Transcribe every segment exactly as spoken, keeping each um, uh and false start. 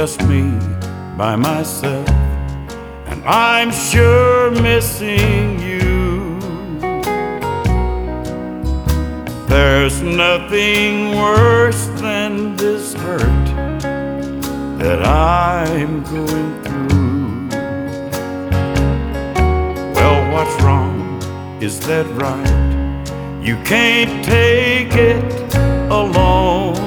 just me by myself, and I'm sure missing you. There's nothing worse than this hurt that I'm going through. Well, what's wrong? Is that right? You can't take it alone.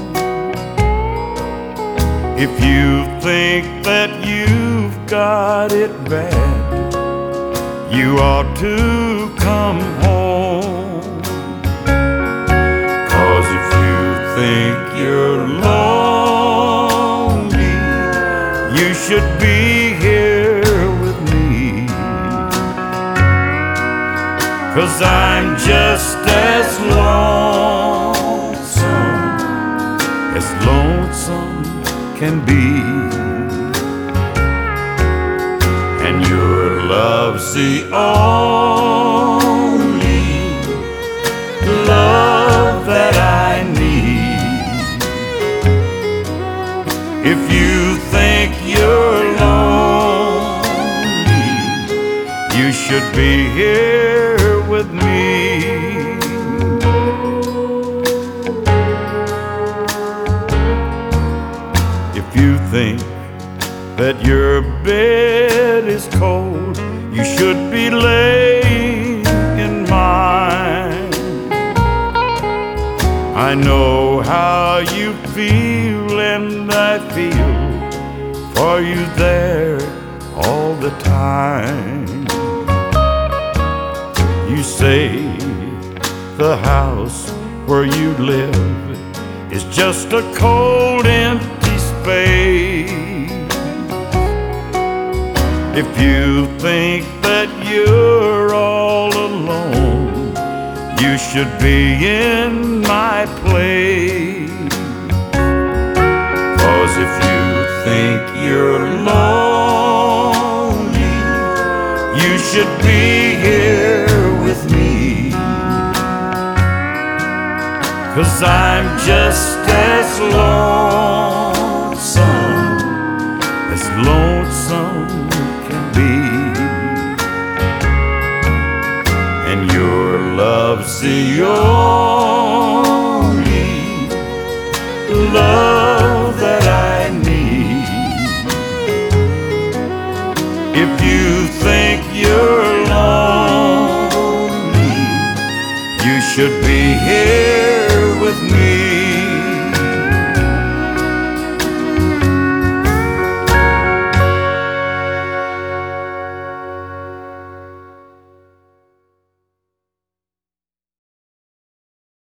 If you think that you've got it bad, you ought to come home. 'Cause if you think you're lonely, you should be here with me. 'Cause I'm just as lonesome as lonesome can be, and your love's the only love that I need. If you think you're lonely, you should be here with me. If you think that your bed is cold, you should be laying in mine. I know how you feel, and I feel for you there all the time. You say the house where you live is just a cold, empty space. If you think that you're all alone, you should be in my place. 'Cause if you think you're lonely, you should be here with me. 'Cause I'm just as lonesome as lonesome can be, and your love's the only love that I need. If you think you're lonely, you should be